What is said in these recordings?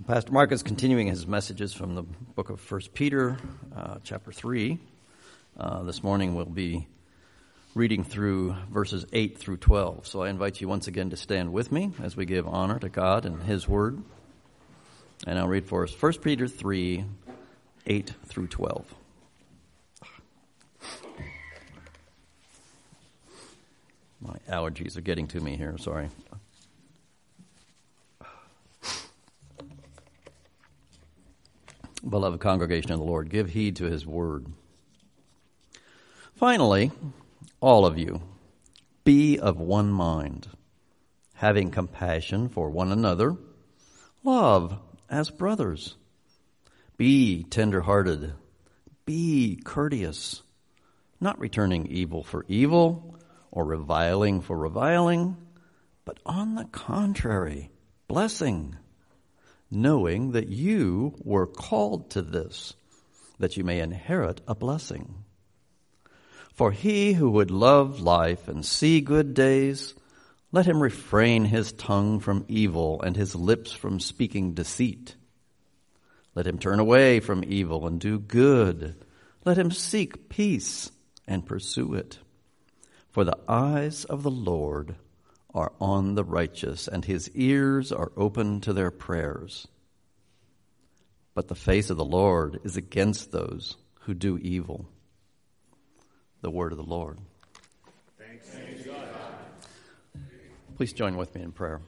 Pastor Mark is continuing his messages from the book of 1 Peter, chapter 3. This morning we'll be reading through verses 8 through 12. So I invite you once again to stand with me as we give honor to God and His Word. And I'll read for us 1 Peter 3, 8 through 12. My allergies are getting to me here, sorry. Beloved congregation of the Lord, give heed to His word. Finally, all of you, be of one mind, having compassion for one another, love as brothers. Be tender-hearted, be courteous, not returning evil for evil or reviling for reviling, but on the contrary, blessing, knowing that you were called to this, that you may inherit a blessing. For he who would love life and see good days, let him refrain his tongue from evil and his lips from speaking deceit. Let him turn away from evil and do good. Let him seek peace and pursue it. For the eyes of the Lord are on the righteous, and His ears are open to their prayers. But the face of the Lord is against those who do evil. The word of the Lord. Thanks be to God. Please join with me in prayer.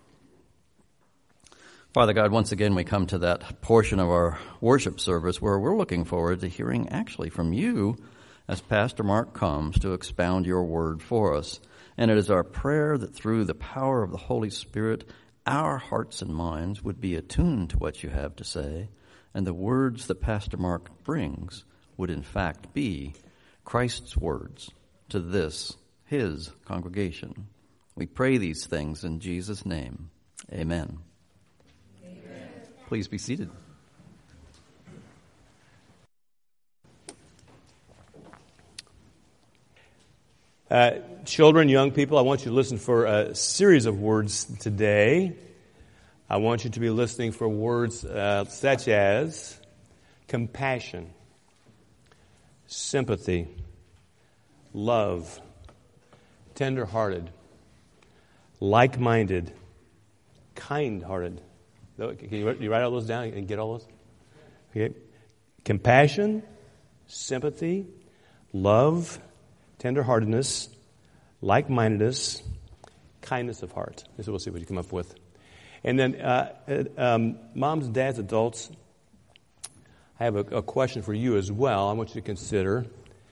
Father God, once again we come to that portion of our worship service where we're looking forward to hearing actually from you as Pastor Mark comes to expound your word for us. And it is our prayer that through the power of the Holy Spirit, our hearts and minds would be attuned to what you have to say, and the words that Pastor Mark brings would in fact be Christ's words to this, His congregation. We pray these things in Jesus' name. Amen. Amen. Please be seated. Children, young people, I want you to listen for a series of words today. I want you to be listening for words such as compassion, sympathy, love, tender-hearted, like-minded, kind-hearted. Can you write all those down and get all those? Okay. Compassion, sympathy, love, tender-heartedness, like-mindedness, kindness of heart. This is what we'll see what you come up with. And then, moms, dads, adults, I have a question for you as well. I want you to consider,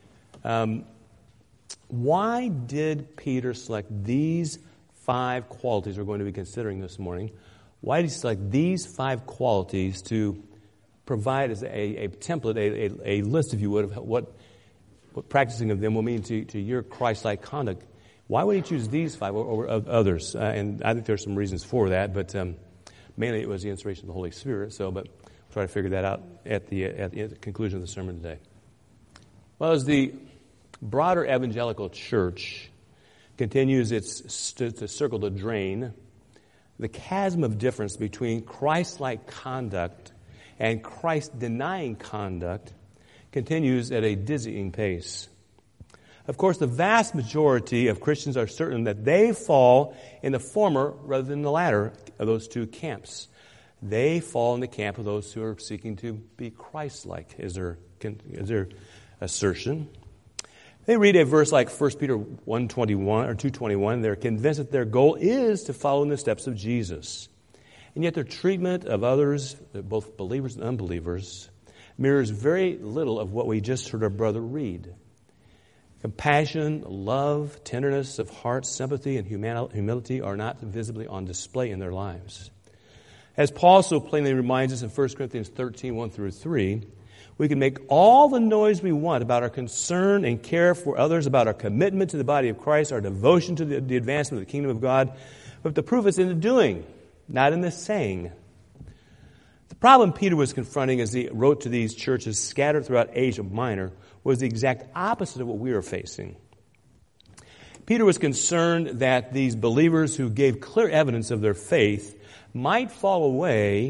why did Peter select these 5 qualities we're going to be considering this morning? Why did he select these 5 qualities to provide as a template, a list, if you would, of what practicing of them will mean to your Christ-like conduct? Why would he choose these 5 over others? And I think there's some reasons for that, but mainly it was the inspiration of the Holy Spirit. But we'll try to figure that out at the conclusion of the sermon today. Well, as the broader evangelical church continues to circle the drain, the chasm of difference between Christ-like conduct and Christ-denying conduct continues at a dizzying pace. Of course, the vast majority of Christians are certain that they fall in the former rather than the latter of those two camps. They fall in the camp of those who are seeking to be Christ-like, is their assertion. They read a verse like 1 Peter 1:21 or 2:21. They're convinced that their goal is to follow in the steps of Jesus. And yet their treatment of others, both believers and unbelievers, mirrors very little of what we just heard our brother read. Compassion, love, tenderness of heart, sympathy, and humility are not visibly on display in their lives. As Paul so plainly reminds us in 1 Corinthians 13, 1 through 3, we can make all the noise we want about our concern and care for others, about our commitment to the body of Christ, our devotion to the advancement of the kingdom of God, but the proof is in the doing, not in the saying. The problem Peter was confronting as he wrote to these churches scattered throughout Asia Minor was the exact opposite of what we are facing. Peter was concerned that these believers who gave clear evidence of their faith might fall away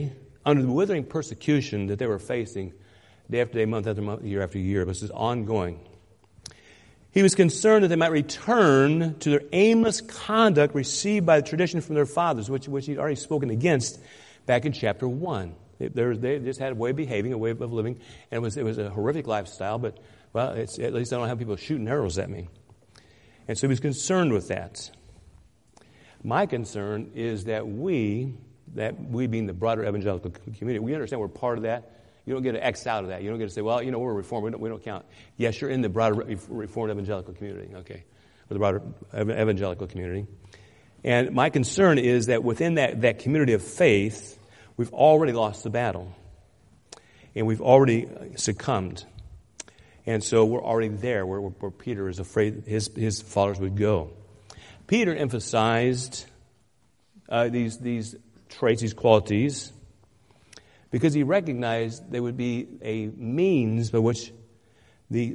under the withering persecution that they were facing day after day, month after month, year after year. This is ongoing. He was concerned that they might return to their aimless conduct received by the tradition from their fathers, which he'd already spoken against back in chapter 1. They just had a way of behaving, a way of living, and it was a horrific lifestyle, but, well, at least I don't have people shooting arrows at me. And so he was concerned with that. My concern is that we being the broader evangelical community, we understand we're part of that. You don't get to X out of that. You don't get to say, well, we're Reformed. We don't count. Yes, you're in the broader Reformed evangelical community, okay, or the broader evangelical community. And my concern is that within that community of faith, we've already lost the battle. And we've already succumbed. And so we're already there where Peter is afraid his followers would go. Peter emphasized these traits, these qualities, because he recognized they would be a means by which the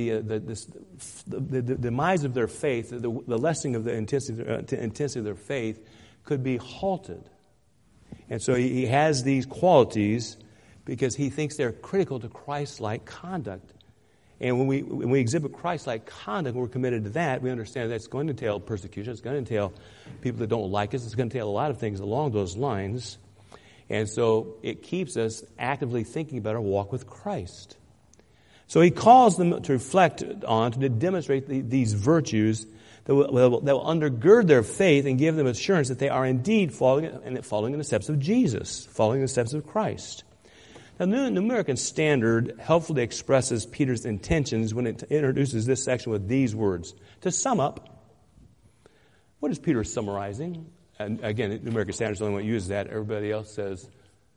demise of their faith, the lessening of the intensity of their faith, could be halted. And so he has these qualities because he thinks they're critical to Christ-like conduct. And when we exhibit Christ-like conduct, we're committed to that, we understand that's going to entail persecution, it's going to entail people that don't like us, it's going to entail a lot of things along those lines. And so it keeps us actively thinking about our walk with Christ. So he calls them to reflect on, to demonstrate these virtues that will undergird their faith and give them assurance that they are indeed following in the steps of Jesus, following in the steps of Christ. Now, the New American Standard helpfully expresses Peter's intentions when it introduces this section with these words. To sum up, what is Peter summarizing? And again, the New American Standard is the only one that uses that. Everybody else says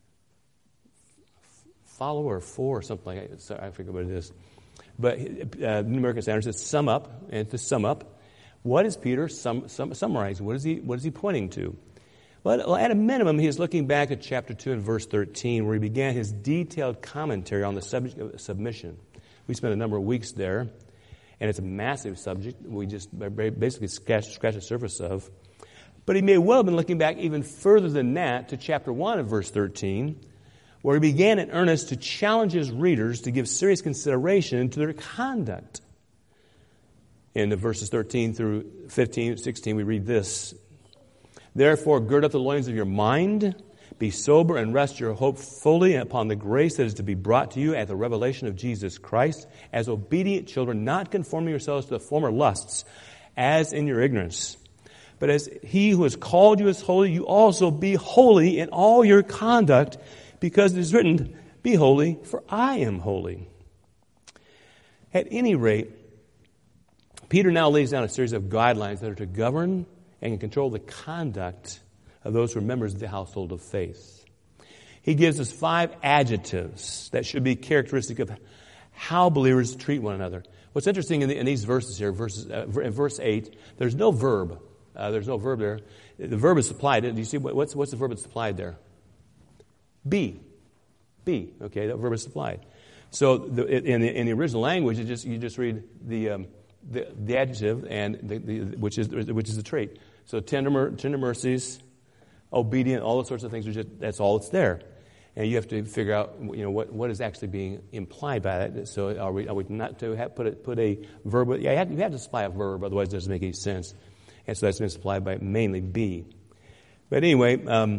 follow or for or something like that. I forget what it is. But the New American Standard says sum up. And to sum up, what is Peter summarizing? What is he pointing to? Well, at a minimum, he is looking back at chapter 2 and verse 13, where he began his detailed commentary on the subject of submission. We spent a number of weeks there, and it's a massive subject we just basically scratch the surface of. But he may well have been looking back even further than that to chapter 1 of verse 13, where he began in earnest to challenge his readers to give serious consideration to their conduct. In the verses 13 through 15, 16, we read this. Therefore, gird up the loins of your mind, be sober, and rest your hope fully upon the grace that is to be brought to you at the revelation of Jesus Christ, as obedient children, not conforming yourselves to the former lusts, as in your ignorance. But as he who has called you is holy, you also be holy in all your conduct, because it is written, be holy, for I am holy. At any rate, Peter now lays down a series of guidelines that are to govern and can control the conduct of those who are members of the household of faith. He gives us 5 adjectives that should be characteristic of how believers treat one another. What's interesting in these verses here, in verse 8, there's no verb. There's no verb there. The verb is supplied. Do you see what's the verb that's supplied there? Be. Be. Okay, that verb is supplied. So in the original language, you just read the adjective and which is the trait. So tender mercies, obedient, all those sorts of things. That's all that's there, and you have to figure out what is actually being implied by that. So are we not to put a verb? Yeah, you have to supply a verb, otherwise it doesn't make any sense. And so that's been supplied by mainly be. But anyway,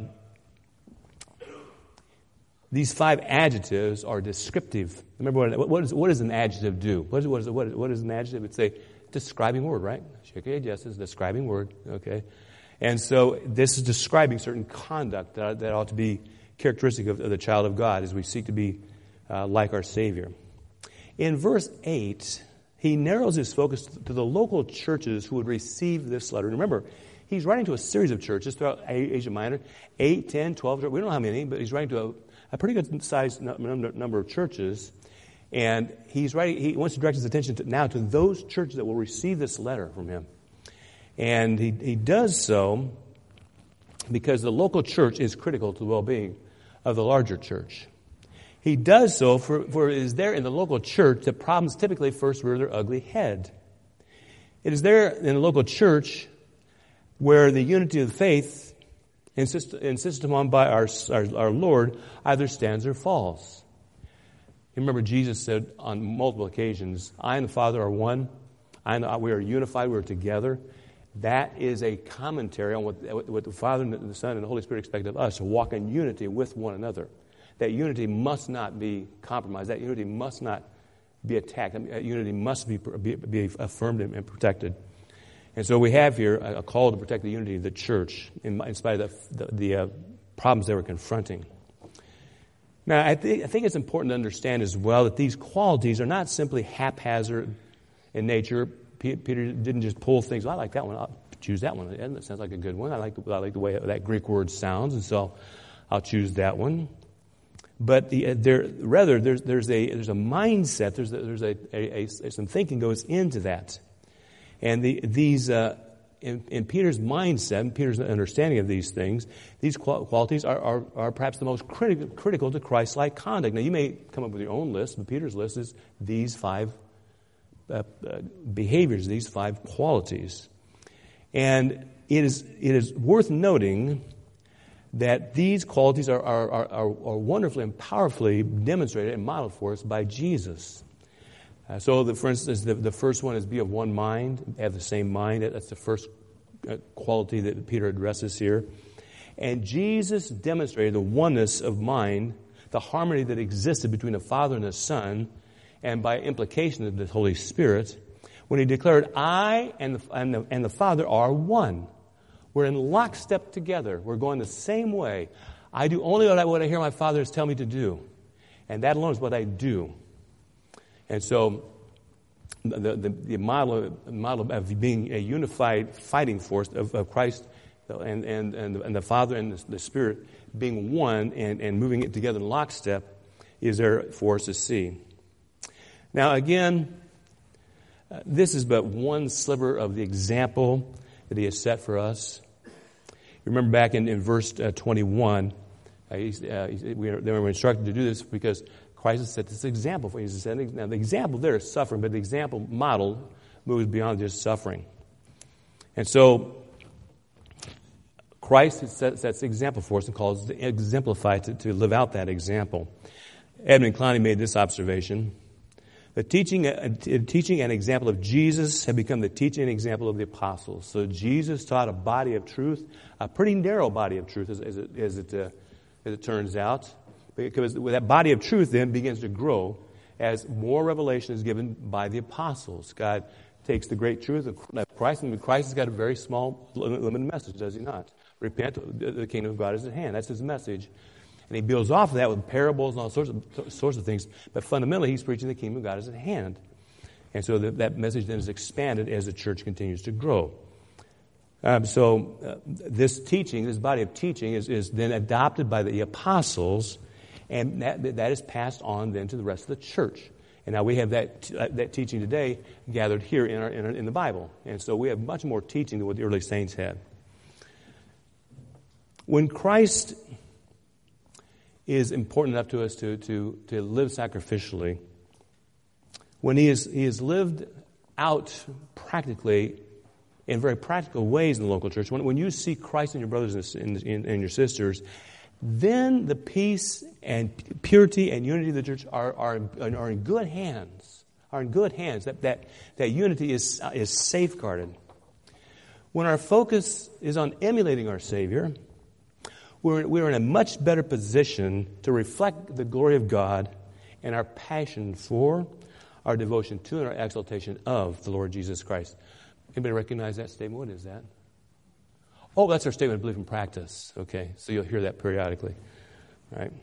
these 5 adjectives are descriptive. Remember what does an adjective do? What is an adjective? It's a describing word, right? Shake your head, yes, it's a describing word. Okay, and so this is describing certain conduct that ought to be characteristic of the child of God as we seek to be like our Savior. In verse 8, he narrows his focus to the local churches who would receive this letter. Remember, he's writing to a series of churches throughout Asia Minor, 8, 10, 12, we don't know how many, but he's writing to a pretty good sized number of churches. And he wants to direct his attention now to those churches that will receive this letter from him. And he does so because the local church is critical to the well-being of the larger church. He does so for it is there in the local church that problems typically first rear their ugly head. It is there in the local church where the unity of the faith insisted upon by our Lord either stands or falls. You remember Jesus said on multiple occasions, I and the Father are one. We are unified. We are together. That is a commentary on what the Father and the Son and the Holy Spirit expect of us, to walk in unity with one another. That unity must not be compromised. That unity must not be attacked. That unity must be affirmed and protected. And so we have here a call to protect the unity of the church in spite of the problems they were confronting. Now, I think it's important to understand as well that these qualities are not simply haphazard in nature. Peter didn't just pull things. Well, I like that one. I'll choose that one. That sounds like a good one. I like the way that Greek word sounds, and so I'll choose that one. But rather, there's a mindset. There's some thinking goes into that, and in Peter's mindset, and Peter's understanding of these things, these qualities are perhaps the most critical to Christ-like conduct. Now, you may come up with your own list, but Peter's list is these 5 behaviors, these 5 qualities. And it is worth noting that these qualities are wonderfully and powerfully demonstrated and modeled for us by Jesus. For instance, the first one is be of one mind, have the same mind. That's the first quality that Peter addresses here. And Jesus demonstrated the oneness of mind, the harmony that existed between the Father and the Son, and by implication of the Holy Spirit, when he declared, I and the Father are one. We're in lockstep together. We're going the same way. I do only what I hear my Father tell me to do. And that alone is what I do. And so the model of being a unified fighting force of Christ and the Father and the Spirit being one and moving it together in lockstep is there for us to see. Now again, this is but one sliver of the example that he has set for us. Remember back in verse 21, they were instructed to do this because Christ has set this example for us. Now the example there is suffering, but the example model moves beyond just suffering. And so Christ sets the example for us and calls us to exemplify, to live out that example. Edmund Clowney made this observation. The teaching and example of Jesus have become the teaching and example of the apostles. So Jesus taught a body of truth, a pretty narrow body of truth, as it turns out, because that body of truth then begins to grow as more revelation is given by the apostles. God takes the great truth of Christ, and Christ has got a very small, limited message, does he not? Repent, the kingdom of God is at hand. That's his message. And he builds off of that with parables and all sorts of things. But fundamentally, he's preaching the kingdom of God is at hand. And so that message then is expanded as the church continues to grow. This teaching, this body of teaching, is then adopted by the apostles, and that is passed on then to the rest of the church. And now we have that teaching today gathered here in the Bible. And so we have much more teaching than what the early saints had. When Christ is important enough to us to live sacrificially, when he is lived out practically in very practical ways in the local church, when you see Christ in your brothers and your sisters, then the peace and purity and unity of the church are in good hands. That unity is safeguarded. When our focus is on emulating our Savior, we're in a much better position to reflect the glory of God and our passion for, our devotion to, and our exaltation of the Lord Jesus Christ. Anybody recognize that statement? What is that? Oh, that's our statement of belief and practice. Okay, so you'll hear that periodically. All right.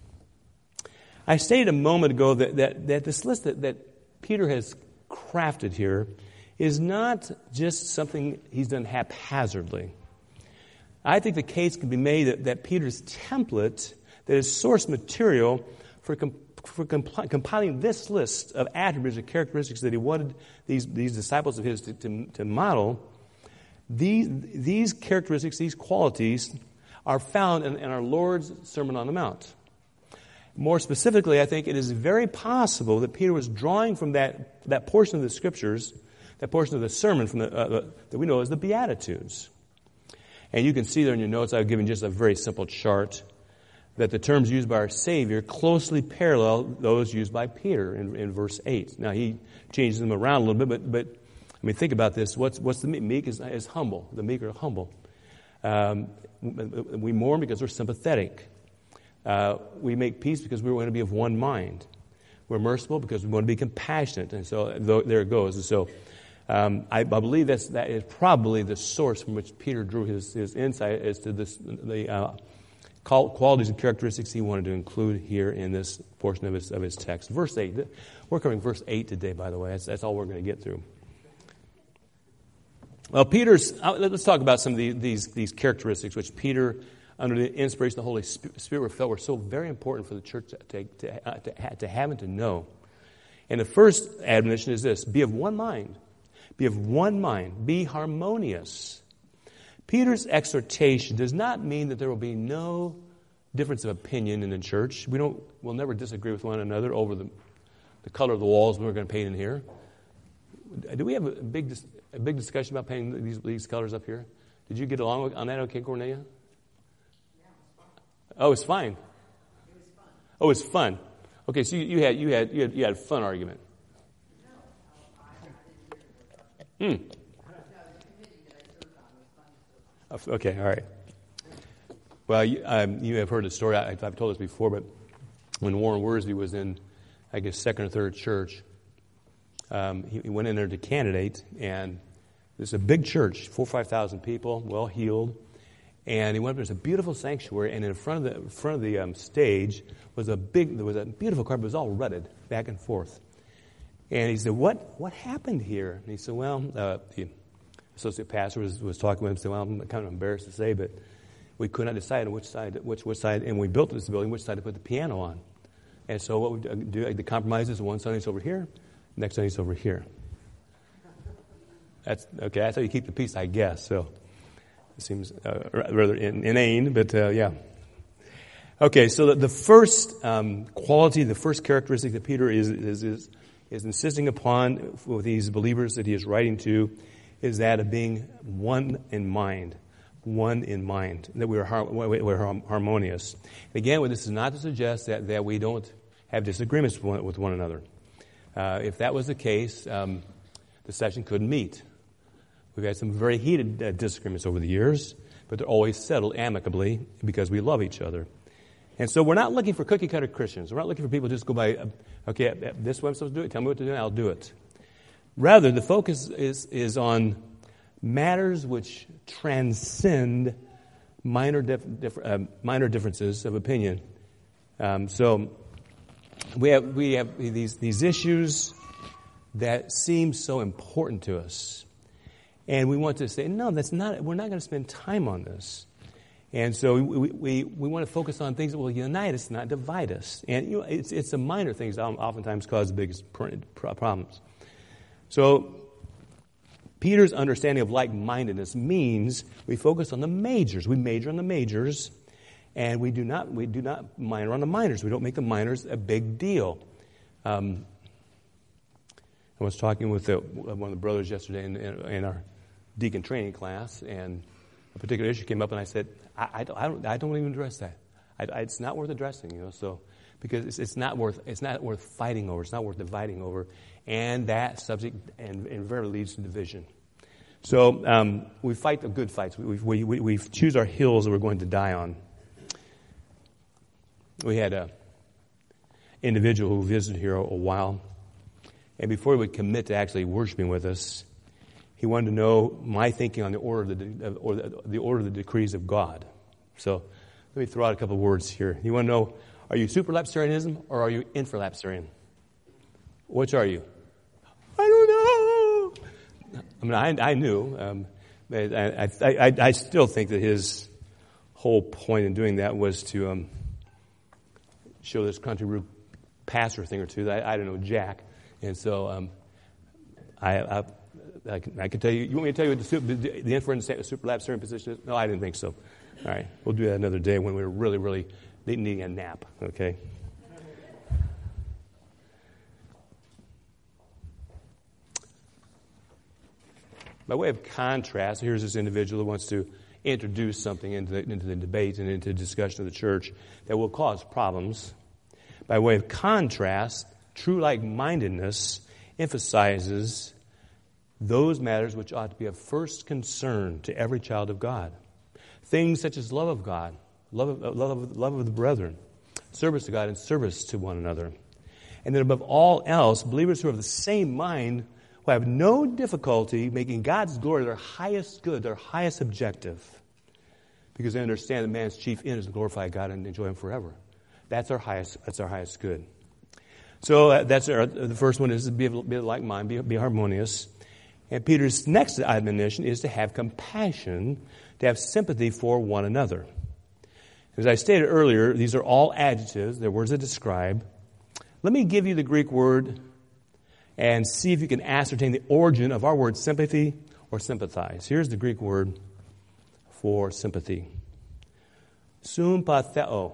I stated a moment ago that this list that Peter has crafted here is not just something he's done haphazardly. I think the case can be made that Peter's template, that is source material for compiling this list of attributes and characteristics that he wanted these disciples of his to model, these characteristics, these qualities, are found in our Lord's Sermon on the Mount. More specifically, I think it is very possible that Peter was drawing from that portion of the Scriptures, that portion of the sermon from that we know as the Beatitudes. And you can see there in your notes, I've given just a very simple chart, that the terms used by our Savior closely parallel those used by Peter in verse 8. Now, he changes them around a little bit, but I mean, think about this. What's the meek? Meek is humble. The meek are humble. We mourn because we're sympathetic. We make peace because we want to be of one mind. We're merciful because we want to be compassionate. And so there it goes. And so I believe that is probably the source from which Peter drew his insight as to the qualities and characteristics he wanted to include here in this portion of his text. Verse 8. We're covering verse 8 today, by the way. That's all we're going to get through. Well, let's talk about some of these characteristics which Peter, under the inspiration of the Holy Spirit, felt were so very important for the church to have and to know. And the first admonition is this: be of one mind. Be of one mind. Be harmonious. Peter's exhortation does not mean that there will be no difference of opinion in the church. We'll never disagree with one another over the color of the walls we're going to paint in here. Do we have a big discussion about painting these colors up here? Did you get along on that okay, Cornelia? Oh, it's fine. Oh, it's fun. Okay, so you had a fun argument. Okay, all right. Well, you have heard the story. I've told this before, but when Warren Wiersbe was in, I guess, second or third church, he went in there to candidate, and this is a big church, 4,000 or 5,000 people, well heeled. And he went up. There's a beautiful sanctuary, and in front of the stage was a beautiful carpet. It was all rutted back and forth. And he said, "What happened here?" And he said, "Well," the associate pastor was talking with him. Said, "Well, I'm kind of embarrassed to say, but we could not decide on which side, and we built this building, which side to put the piano on. And so what we do, the compromise is one Sunday's over here, next Sunday's over here. That's okay. That's how you keep the peace, I guess." So. It seems rather inane, but yeah. Okay, so the first quality, the first characteristic that Peter is insisting upon with these believers that he is writing to is that of being one in mind. One in mind, that we're harmonious. And again, this is not to suggest that we don't have disagreements with one another. If that was the case, the session couldn't meet. We've had some very heated disagreements over the years, but they're always settled amicably because we love each other. And so we're not looking for cookie-cutter Christians. We're not looking for people to just go by, okay, this is what I'm supposed to do. Tell me what to do, and I'll do it. Rather, the focus is on matters which transcend minor differences of opinion. So we have these issues that seem so important to us. And we want to say, no, that's not. We're not going to spend time on this. And so we want to focus on things that will unite us, not divide us. And it's the minor things that oftentimes cause the biggest problems. So Peter's understanding of like-mindedness means we focus on the majors. We major on the majors, and we do not minor on the minors. We don't make the minors a big deal. I was talking with one of the brothers yesterday in our deacon training class, and a particular issue came up, and I said, I don't even address that. It's not worth addressing, So because it's not worth fighting over. It's not worth dividing over, and that subject invariably leads to division. So we fight the good fights. We choose our hills that we're going to die on. We had an individual who visited here a while. And before he would commit to actually worshiping with us, he wanted to know my thinking on the order of the decrees of God. So let me throw out a couple of words here. You want to know, are you superlapsarianism or are you infralapsarian? Which are you? I don't know. I mean, I knew. But I still think that his whole point in doing that was to show this country root pastor thing or two that I don't know Jack. And so I can tell you. You want me to tell you what the inference superlapsarian position is? No, I didn't think so. All right, we'll do that another day when we're really, really needing a nap. Okay. By way of contrast, here's this individual who wants to introduce something into the debate and into the discussion of the church that will cause problems. By way of contrast, true like-mindedness emphasizes those matters which ought to be of first concern to every child of God. Things such as love of God, love of the brethren, service to God, and service to one another. And then above all else, believers who are of the same mind will have no difficulty making God's glory their highest good, their highest objective, because they understand that man's chief end is to glorify God and enjoy Him forever. That's our highest good. So the first one is to be like mind, be harmonious. And Peter's next admonition is to have compassion, to have sympathy for one another. As I stated earlier, these are all adjectives. They're words that describe. Let me give you the Greek word and see if you can ascertain the origin of our word sympathy or sympathize. Here's the Greek word for sympathy. Sympatheo.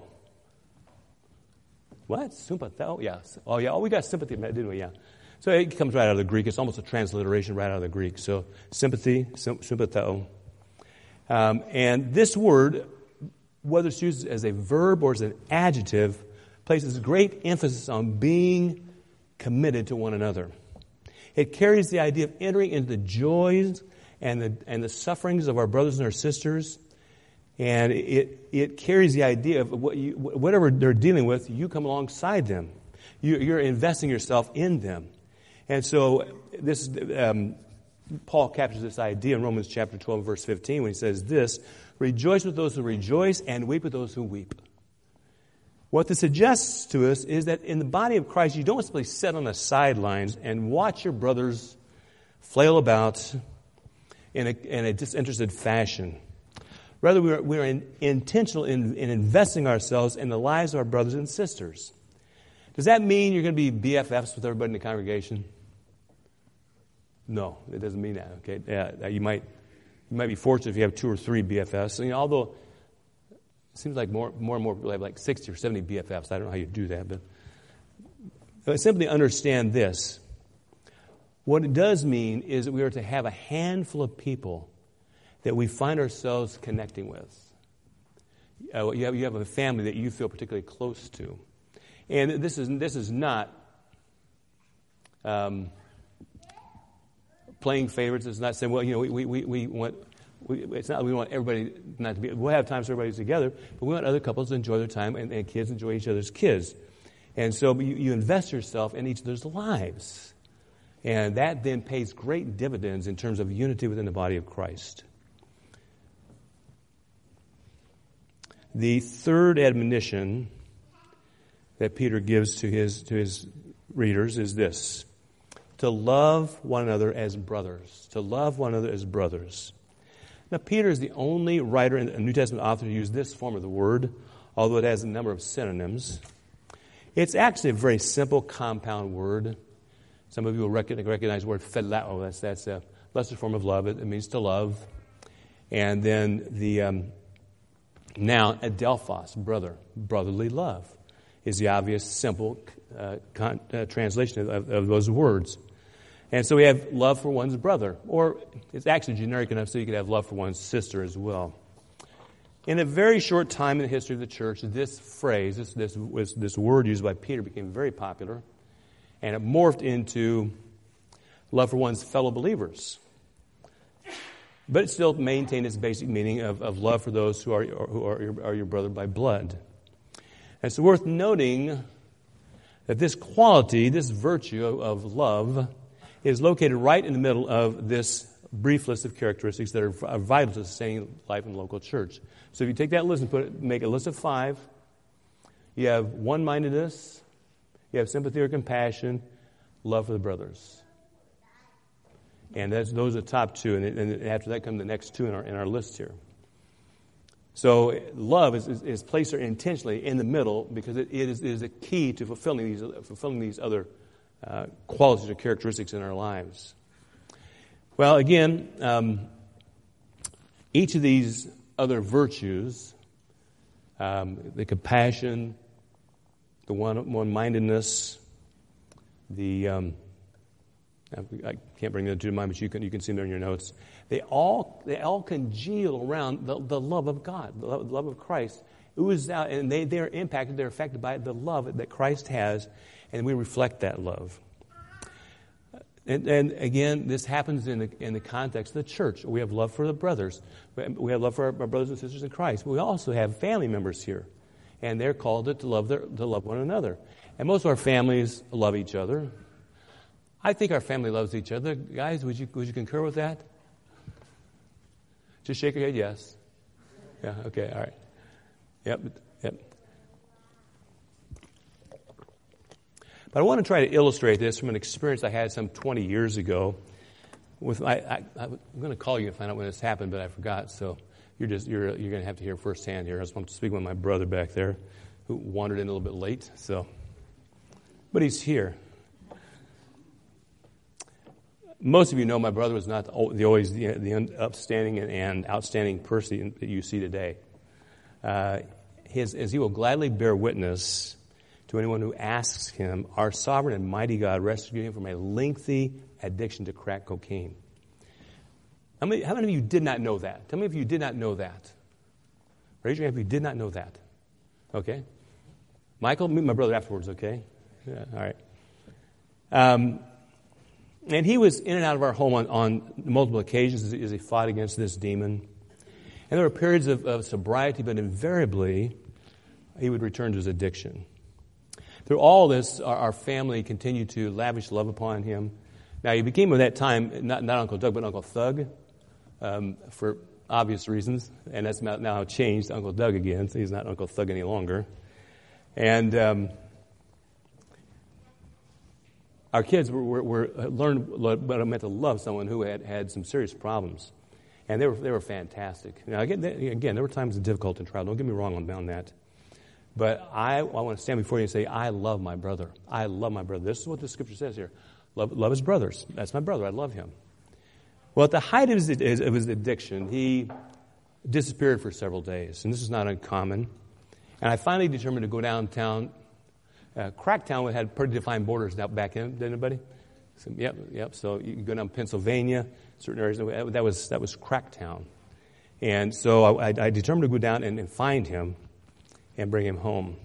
What? Sympatheo? Yeah. Oh, yeah. Oh, we got sympathy, didn't we? Yeah. So it comes right out of the Greek. It's almost a transliteration right out of the Greek. So sympathy, sympatheo. And this word, whether it's used as a verb or as an adjective, places great emphasis on being committed to one another. It carries the idea of entering into the joys and the sufferings of our brothers and our sisters. And it carries the idea of whatever they're dealing with, you come alongside them. You're investing yourself in them. And so this Paul captures this idea in Romans chapter 12, verse 15, when he says this, rejoice with those who rejoice and weep with those who weep. What this suggests to us is that in the body of Christ, you don't simply sit on the sidelines and watch your brothers flail about in a disinterested fashion. Rather, we are intentional in investing ourselves in the lives of our brothers and sisters. Does that mean you're going to be BFFs with everybody in the congregation? No, it doesn't mean that. Okay, yeah, you might be fortunate if you have 2 or 3 BFFs. Although it seems like more and more people have like 60 or 70 BFFs. I don't know how you do that, but simply understand this. What it does mean is that we are to have a handful of people that we find ourselves connecting with. You have a family that you feel particularly close to. And this is not playing favorites. It's not saying, well, we want. It's not that we want everybody not to be. We'll have times everybody's together, but we want other couples to enjoy their time and kids enjoy each other's kids. And so you invest yourself in each other's lives, and that then pays great dividends in terms of unity within the body of Christ. The third admonition that Peter gives to his readers is this: to love one another as brothers. To love one another as brothers. Now, Peter is the only writer and New Testament author to use this form of the word, although it has a number of synonyms. It's actually a very simple compound word. Some of you will recognize the word phileo. That's a lesser form of love. It means to love. And then the noun adelphos, brother, brotherly love, is the obvious, simple translation of those words. And so we have love for one's brother, or it's actually generic enough so you could have love for one's sister as well. In a very short time in the history of the church, this phrase, this word used by Peter became very popular, and it morphed into love for one's fellow believers. But it still maintained its basic meaning of love for those who are your brother by blood. And it's worth noting that this quality, this virtue of love, is located right in the middle of this brief list of characteristics that are vital to sustaining life in the local church. So if you take that list and make a list of 5, you have one-mindedness, you have sympathy or compassion, love for the brothers. And those are the top 2, and after that come the next 2 in our list here. So love is placed there intentionally in the middle because it is a key to fulfilling these other qualities or characteristics in our lives. Well, again, each of these other virtues, the compassion, the one-mindedness, the I can't bring them to mind, but you can see them there in your notes. They all congeal around the love of God, the love of Christ. It was out, and they're impacted, they're affected by the love that Christ has, and we reflect that love. And again, this happens in the context of the church. We have love for the brothers. We have love for our brothers and sisters in Christ. But we also have family members here, and they're called to love one another. And most of our families love each other. I think our family loves each other. Guys, would you concur with that? Just shake your head, yes. Yeah, okay, all right. Yep. But I want to try to illustrate this from an experience I had some 20 years ago. I'm going to call you and find out when this happened, but I forgot. So you're going to have to hear firsthand here. I was speaking with my brother back there, who wandered in a little bit late. But he's here. Most of you know my brother was not always the upstanding and outstanding person that you see today. As he will gladly bear witness to anyone who asks him, our sovereign and mighty God rescued him from a lengthy addiction to crack cocaine. How many of you did not know that? How many of you did not know that? Raise your hand if you did not know that. Okay. Michael, meet my brother afterwards, okay? Yeah, all right. And he was in and out of our home on multiple occasions as he fought against this demon. And there were periods of sobriety, but invariably he would return to his addiction. Through all this, our family continued to lavish love upon him. Now, he became at that time not Uncle Doug, but Uncle Thug, for obvious reasons. And that's now changed to Uncle Doug again, so he's not Uncle Thug any longer. And our kids learned what it meant to love someone who had some serious problems. And they were fantastic. Now, again, there were times of difficulty and trial. Don't get me wrong on that. But I want to stand before you and say, I love my brother. I love my brother. This is what the scripture says here. Love his brothers. That's my brother. I love him. Well, at the height of his addiction, he disappeared for several days. And this is not uncommon. And I finally determined to go downtown. Cracktown had pretty defined borders out back in. Did anybody? So, yep. So you go down Pennsylvania, certain areas. That was Cracktown. And so I determined to go down and find him and bring him home.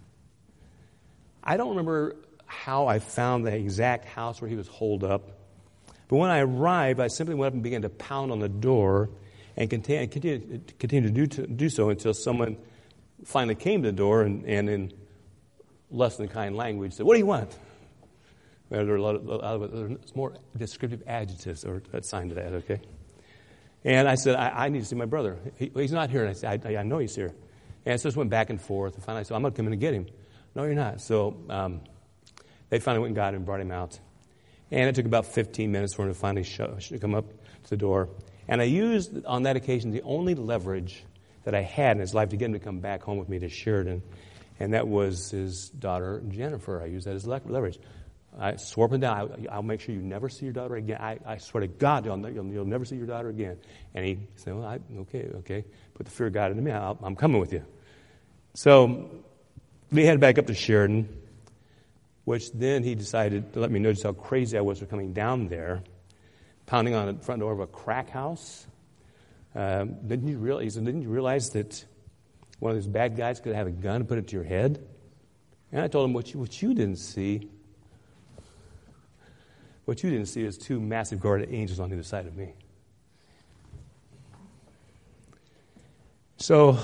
I don't remember how I found the exact house where he was holed up. But when I arrived, I simply went up and began to pound on the door and continued to do so until someone finally came to the door and in less than kind language said, "What do you want?" There are a lot of more descriptive adjectives or assigned to that, okay? And I said, I need to see my brother. He's not here. And I said, I know he's here. And so it just went back and forth. And finally I said, I'm going to come in and get him. No, you're not. So they finally went and got him and brought him out. And it took about 15 minutes for him to finally come up to the door. And I used, on that occasion, the only leverage that I had in his life to get him to come back home with me to Sheridan. And that was his daughter, Jennifer. I used that as leverage. I swore up and down, I'll make sure you never see your daughter again. I swear to God, you'll never see your daughter again. And he said, well, okay. Put the fear of God into me. I'm coming with you. So we headed back up to Sheridan, which then he decided to let me know just how crazy I was for coming down there, pounding on the front door of a crack house. Didn't you realize that one of those bad guys could have a gun and put it to your head? And I told him, what you didn't see is two massive guarded angels on either side of me. So,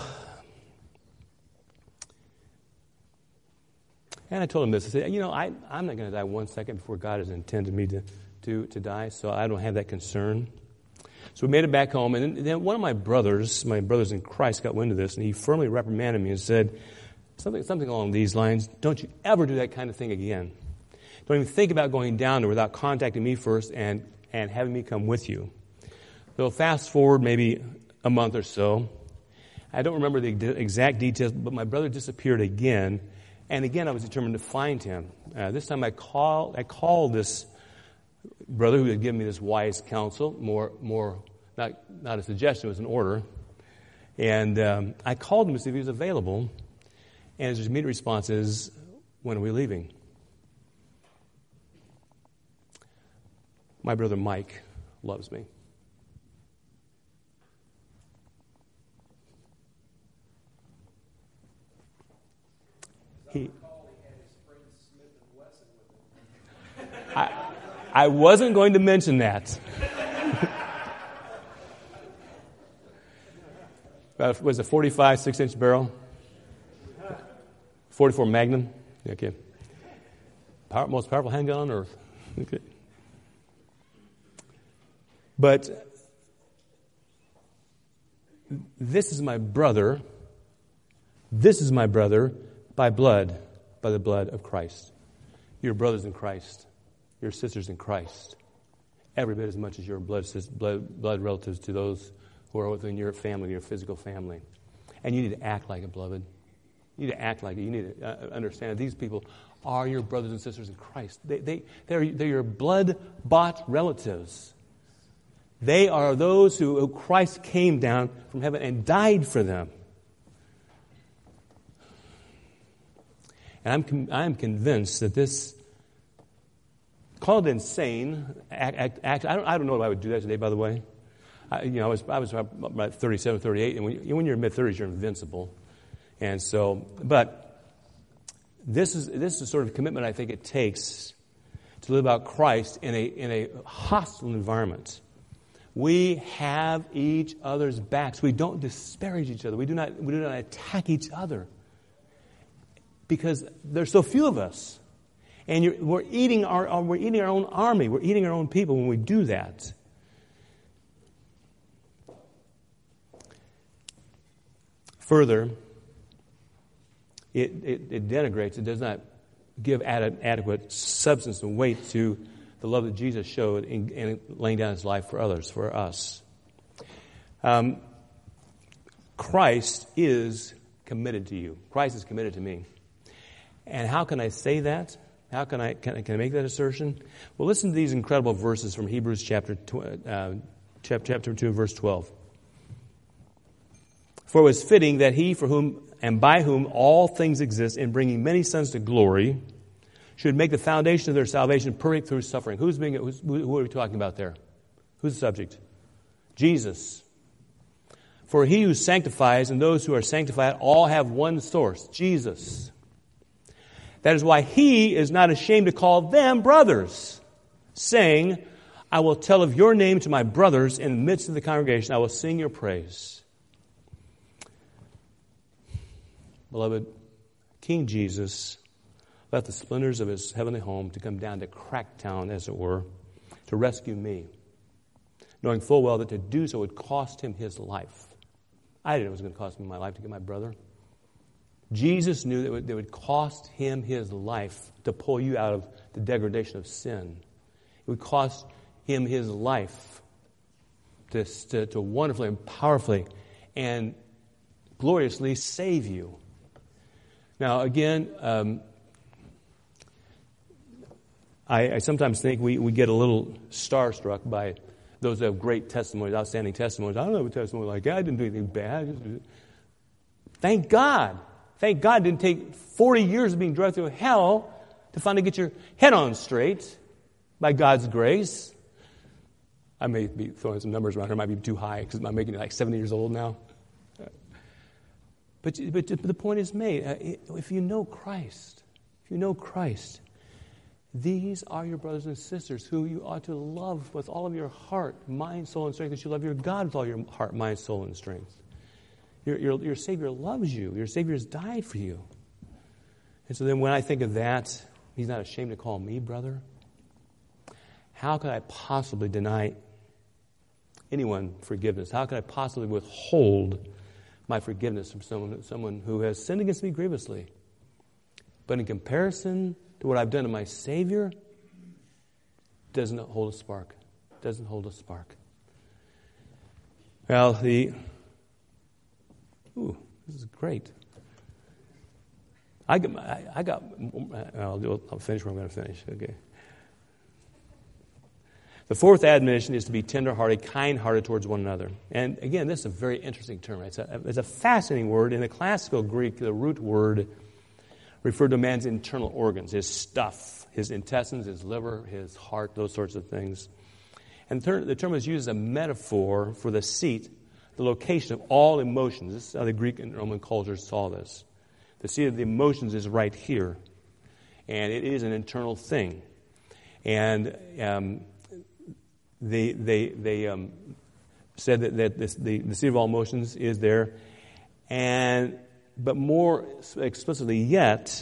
and I told him this. I said, I'm not going to die 1 second before God has intended me to die, so I don't have that concern. So we made it back home, and then one of my brothers in Christ, got wind of this, and he firmly reprimanded me and said something along these lines: don't you ever do that kind of thing again. Don't even think about going down there without contacting me first and having me come with you. So fast forward maybe a month or so. I don't remember the exact details, but my brother disappeared again. And again, I was determined to find him. This time I called this brother who had given me this wise counsel, more not a suggestion, it was an order. And I called him to see if he was available. And his immediate response is, when are we leaving? My brother Mike loves me. I wasn't going to mention that. Was it 45 6-inch barrel? 44 Magnum? Okay. Most powerful handgun on earth. Okay. But this is my brother. This is my brother by blood, by the blood of Christ. Your brothers in Christ. Your sisters in Christ. Every bit as much as your blood relatives to those who are within your family, your physical family. And you need to act like it, beloved. You need to act like it. You need to understand that these people are your brothers and sisters in Christ. They're your blood-bought relatives. They are those who Christ came down from heaven and died for them. And I'm convinced that this, called insane act. I don't know if I would do that today, by the way. I was about 37, 38, and when you're in mid-30s, you're invincible. And so, but this is sort of commitment I think it takes to live out Christ in a hostile environment. We have each other's backs. We don't disparage each other. We do not attack each other because there's so few of us, and we're eating our own army. We're eating our own people when we do that. Further, it denigrates. It does not give adequate substance and weight to the love that Jesus showed in laying down His life for others, for us. Christ is committed to you. Christ is committed to me. And how can I say that? How can I make that assertion? Well, listen to these incredible verses from Hebrews chapter 2, verse 12. For it was fitting that He, for whom and by whom all things exist, in bringing many sons to glory, should make the foundation of their salvation perfect through suffering. Who are we talking about there? Who's the subject? Jesus. For He who sanctifies and those who are sanctified all have one source, Jesus. That is why He is not ashamed to call them brothers, saying, I will tell of your name to my brothers in the midst of the congregation. I will sing your praise. Beloved, King Jesus left the splendors of His heavenly home to come down to Cracktown, as it were, to rescue me, knowing full well that to do so would cost Him His life. I didn't know it was going to cost me my life to get my brother. Jesus knew that it would cost Him His life to pull you out of the degradation of sin. It would cost Him His life to wonderfully and powerfully and gloriously save you. Now, again, I sometimes think we get a little starstruck by those that have great testimonies, outstanding testimonies. I don't have a testimony like that. I didn't do anything bad. Thank God. Thank God it didn't take 40 years of being dragged through hell to finally get your head on straight by God's grace. I may be throwing some numbers around here. It might be too high because I'm making it like 70 years old now. But the point is made. If you know Christ, these are your brothers and sisters who you ought to love with all of your heart, mind, soul, and strength, as you love your God with all your heart, mind, soul, and strength. Your Savior loves you. Your Savior has died for you. And so then when I think of that, He's not ashamed to call me brother. How could I possibly deny anyone forgiveness? How could I possibly withhold my forgiveness from someone who has sinned against me grievously? But in comparison to what I've done to my Savior, doesn't hold a spark. Doesn't hold a spark. Well, this is great. I'll finish where I'm going to finish. Okay. The fourth admonition is to be tender-hearted, kind-hearted towards one another. And again, this is a very interesting term. It's a fascinating word. In the classical Greek, the root word referred to man's internal organs, his stuff, his intestines, his liver, his heart, those sorts of things. And the term is used as a metaphor for the seat, the location of all emotions. This is how the Greek and Roman cultures saw this. The seat of the emotions is right here. And it is an internal thing. And they said that the seat of all emotions is there. But more explicitly yet,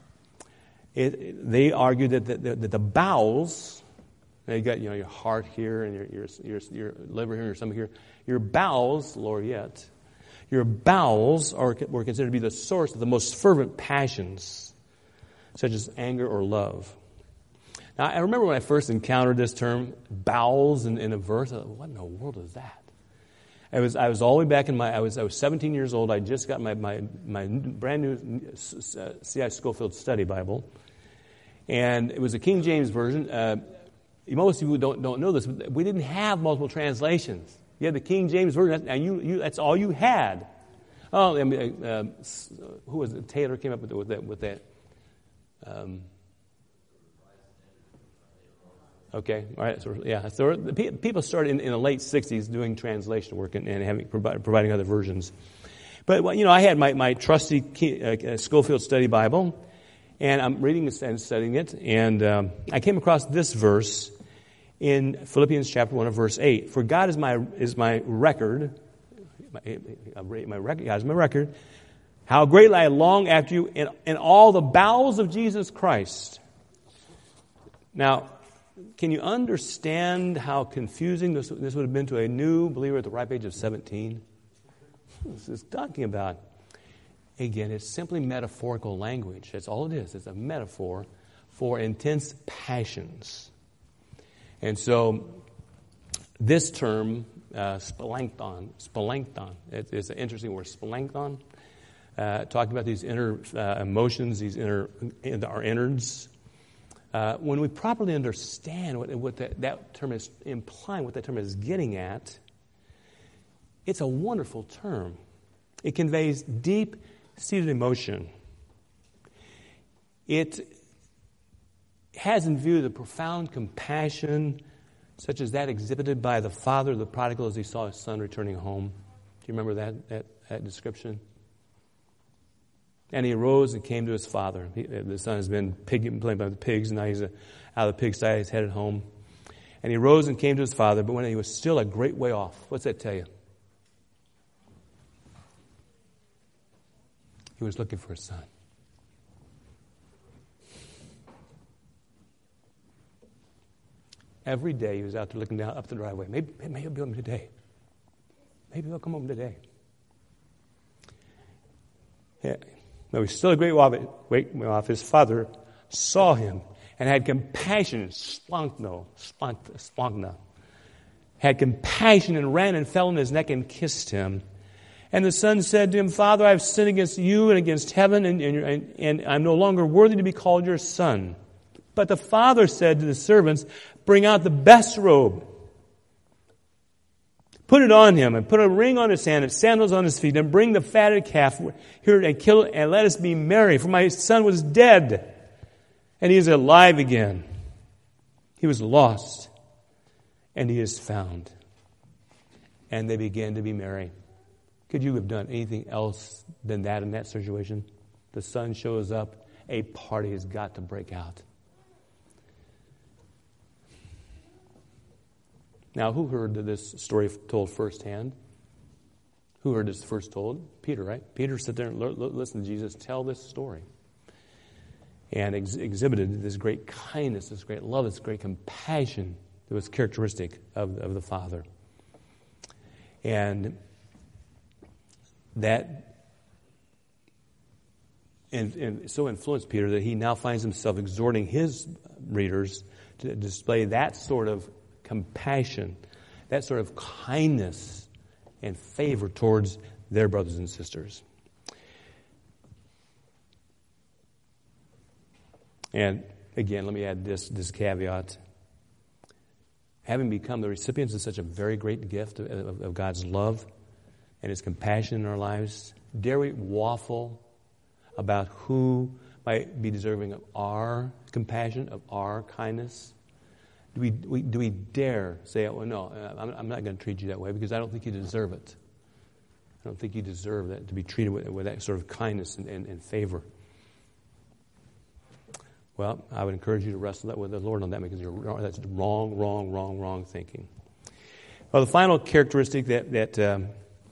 they argued that the bowels, now you got your heart here and your liver here and your stomach here, your bowels, lower yet, your bowels were considered to be the source of the most fervent passions, such as anger or love. Now, I remember when I first encountered this term, bowels, in a verse. I thought, what in the world is that? I was all the way back I was 17 years old. I just got my brand new C.I. Scofield Study Bible, and it was a King James version. Most people don't know this, but we didn't have multiple translations. You had the King James version, and that's all you had. Oh, who was it? Taylor came up with that. Okay, all right. So people started in the late '60s doing translation work and providing other versions. But I had my trusty Scofield Study Bible, and I'm reading and studying it, and I came across this verse in Philippians chapter 1 verse 8. For God is my record, God is my record. How greatly I long after you in all the bowels of Jesus Christ. Now, can you understand how confusing this would have been to a new believer at the ripe age of 17? This is talking about. Again, it's simply metaphorical language. That's all it is. It's a metaphor for intense passions. And so this term, spalankton, it's an interesting word, spalankton, talking about these inner emotions, our innards. When we properly understand what that term is implying, what that term is getting at, it's a wonderful term. It conveys deep-seated emotion. It has in view the profound compassion, such as that exhibited by the father of the prodigal as he saw his son returning home. Do you remember that description? And he arose and came to his father. The son has been playing by the pigs, and now he's out of the pigsty. He's headed home. And he rose and came to his father, but when he was still a great way off, what's that tell you? He was looking for his son. Every day he was out there looking down up the driveway. Maybe he'll be home today. Maybe he'll come home today. Yeah. Though he's still a great way off, his father saw him and had compassion. Splankna. Had compassion and ran and fell on his neck and kissed him. And the son said to him, Father, I have sinned against you and against heaven, and I'm no longer worthy to be called your son. But the father said to the servants, bring out the best robe. Put it on him, and put a ring on his hand and sandals on his feet, and bring the fatted calf here and kill it, and let us be merry. For my son was dead, and he is alive again. He was lost, and he is found. And they began to be merry. Could you have done anything else than that in that situation? The son shows up, a party has got to break out. Now, who heard this story told firsthand? Who heard this first told? Peter, right? Peter sat there and listened to Jesus tell this story. And exhibited this great kindness, this great love, this great compassion that was characteristic of the Father. And that and so influenced Peter that he now finds himself exhorting his readers to display that sort of compassion, that sort of kindness and favor towards their brothers and sisters. And again, let me add this caveat. Having become the recipients of such a very great gift of God's love and His compassion in our lives, dare we waffle about who might be deserving of our compassion, of our kindness? Do we dare say, "Oh no, I'm not going to treat you that way because I don't think you deserve it. I don't think you deserve that to be treated with that sort of kindness and favor." Well, I would encourage you to wrestle that with the Lord on that because that's wrong thinking. Well, the final characteristic that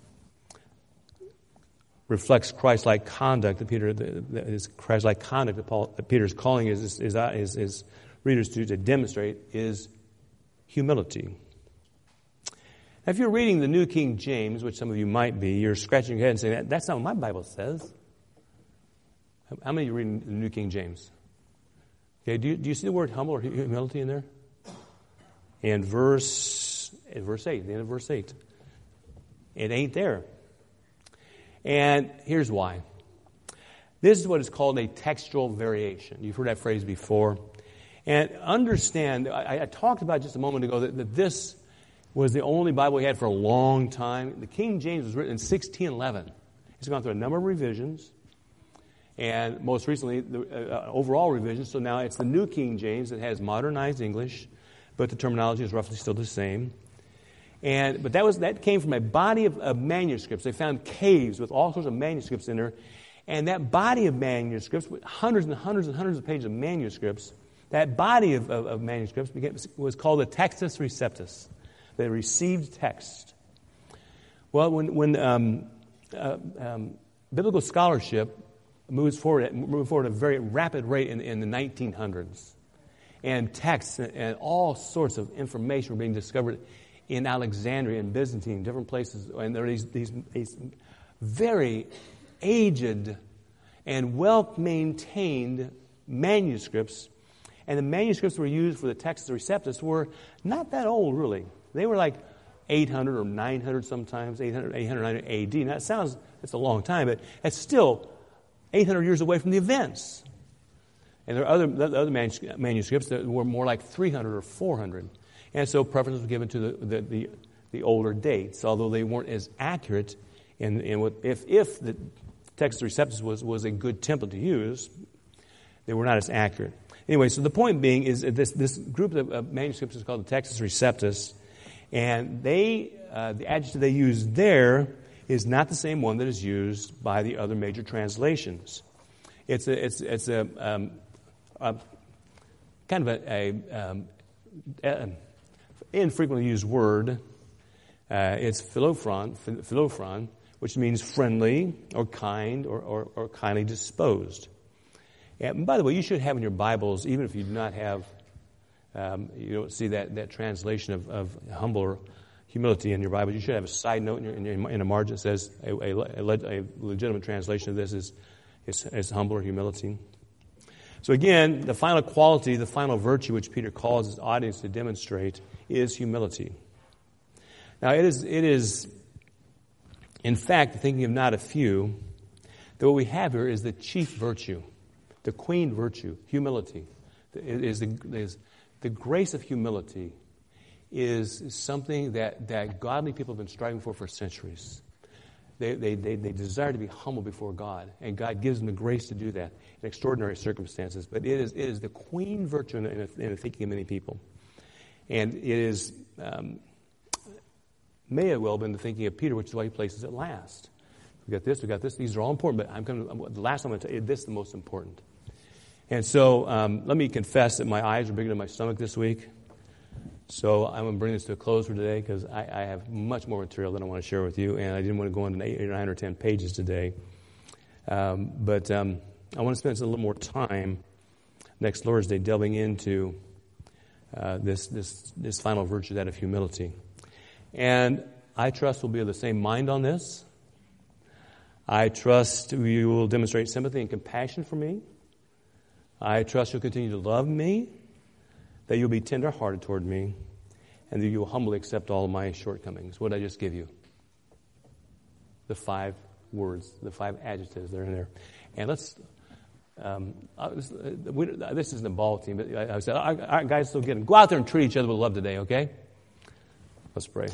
reflects Christ-like conduct that Christ-like conduct that Peter is calling his readers to demonstrate is humility. Now, if you're reading the New King James, which some of you might be, you're scratching your head and saying, "That's not what my Bible says." How many of you are reading the New King James? Okay, do you see the word humble or humility in there? In verse 8, the end of verse 8. It ain't there. And here's why. This is what is called a textual variation. You've heard that phrase before. And understand, I talked about just a moment ago that this was the only Bible we had for a long time. The King James was written in 1611. It's gone through a number of revisions. And most recently, the overall revision. So now it's the New King James that has modernized English, but the terminology is roughly still the same. But that came from a body of manuscripts. They found caves with all sorts of manuscripts in there. And that body of manuscripts, with hundreds and hundreds and hundreds of pages of manuscripts, that body of manuscripts was called the Textus Receptus, the received text. Well, when biblical scholarship moved forward at a very rapid rate in the 1900s, and texts and all sorts of information were being discovered in Alexandria and Byzantine, different places, and there are these very aged and well-maintained manuscripts, and the manuscripts that were used for the Textus Receptus were not that old, really. They were like 800 or 900 sometimes, 800, 900 A.D. Now, it's a long time, but it's still 800 years away from the events. And there are other manuscripts that were more like 300 or 400. And so preference was given to the older dates, although they weren't as accurate. If the Textus Receptus was a good template to use, they were not as accurate. Anyway, so the point being is that this group of manuscripts is called the Textus Receptus, and the adjective they use there is not the same one that is used by the other major translations. It's a kind of a infrequently used word. It's philophron, which means friendly or kind or kindly disposed. And by the way, you should have in your Bibles, even if you do not have, you don't see that translation of humble or humility in your Bible, you should have a side note in a margin that says a legitimate translation of this is humble or humility. So again, the final quality, the final virtue which Peter calls his audience to demonstrate is humility. Now it is in fact, thinking of not a few, that what we have here is the chief virtue, the queen virtue, humility. The grace of humility is something that godly people have been striving for centuries. They desire to be humble before God, and God gives them the grace to do that in extraordinary circumstances. But it is the queen virtue in the thinking of many people. And it is, may have well been the thinking of Peter, which is why he places it last. We got this. These are all important, but the last one I'm going to tell you, this is the most important. And so let me confess that my eyes are bigger than my stomach this week. So I'm going to bring this to a close for today because I have much more material than I want to share with you, and I didn't want to go into 8 or 9 or 10 pages today. But I want to spend a little more time next Lord's Day delving into this final virtue, that of humility. And I trust we'll be of the same mind on this. I trust you will demonstrate sympathy and compassion for me. I trust you'll continue to love me, that you'll be tender-hearted toward me, and that you will humbly accept all of my shortcomings. What did I just give you? The 5 words, the 5 adjectives that are in there. And let's, this isn't a ball team, but I said, all right, guys, still get them. Go out there and treat each other with love today, okay? Let's pray.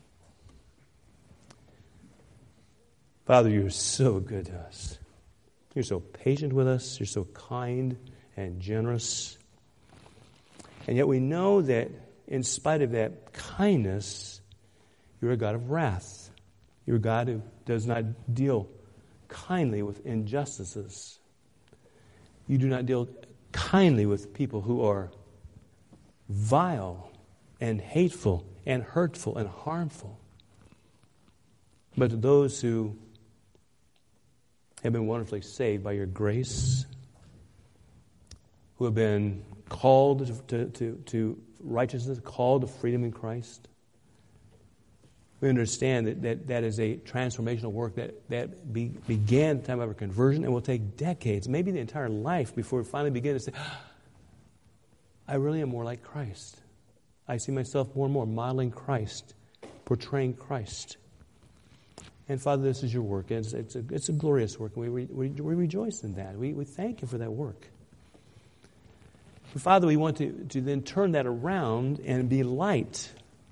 Father, you're so good to us. You're so patient with us. You're so kind and generous. And yet we know that in spite of that kindness, you're a God of wrath. You're a God who does not deal kindly with injustices. You do not deal kindly with people who are vile and hateful and hurtful and harmful. But to those who have been wonderfully saved by your grace, who have been called to righteousness, called to freedom in Christ, we understand that is a transformational work that began at the time of our conversion and will take decades, maybe the entire life, before we finally begin to say, I really am more like Christ. I see myself more and more modeling Christ, portraying Christ. And Father, this is your work. It's a glorious work, and we rejoice in that. We thank you for that work. But Father, we want to then turn that around and be light,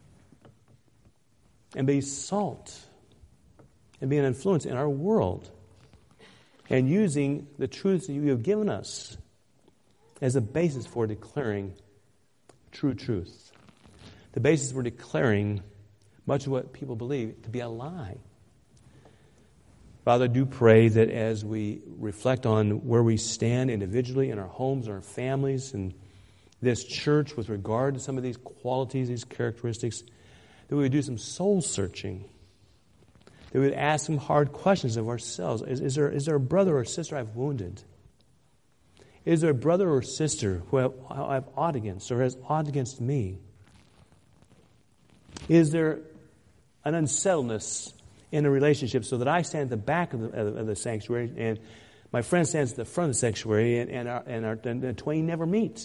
and be salt, and be an influence in our world, and using the truths that you have given us as a basis for declaring true truth. The basis for declaring much of what people believe to be a lie. Father, I do pray that as we reflect on where we stand individually in our homes, our families, and this church with regard to some of these qualities, these characteristics, that we would do some soul searching. That we would ask some hard questions of ourselves. Is there a brother or sister I've wounded? Is there a brother or sister who I've ought against or has ought against me? Is there an unsettledness in a relationship so that I stand at the back of the sanctuary and my friend stands at the front of the sanctuary and the twain never meet?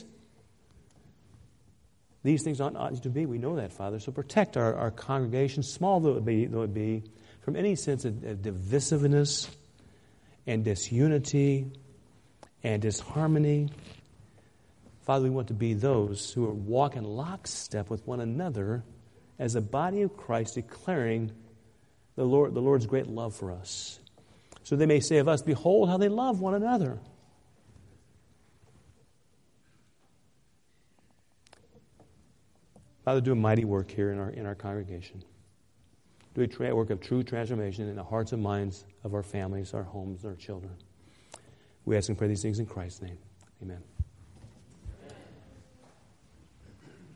These things ought to be. We know that, Father. So protect our congregation, small though it be, from any sense of divisiveness and disunity and disharmony. Father, we want to be those who are walking lockstep with one another as a body of Christ, declaring the Lord's great love for us. So they may say of us, behold how they love one another. Father, do a mighty work here in our congregation. Do a work of true transformation in the hearts and minds of our families, our homes, our children. We ask and pray these things in Christ's name. Amen.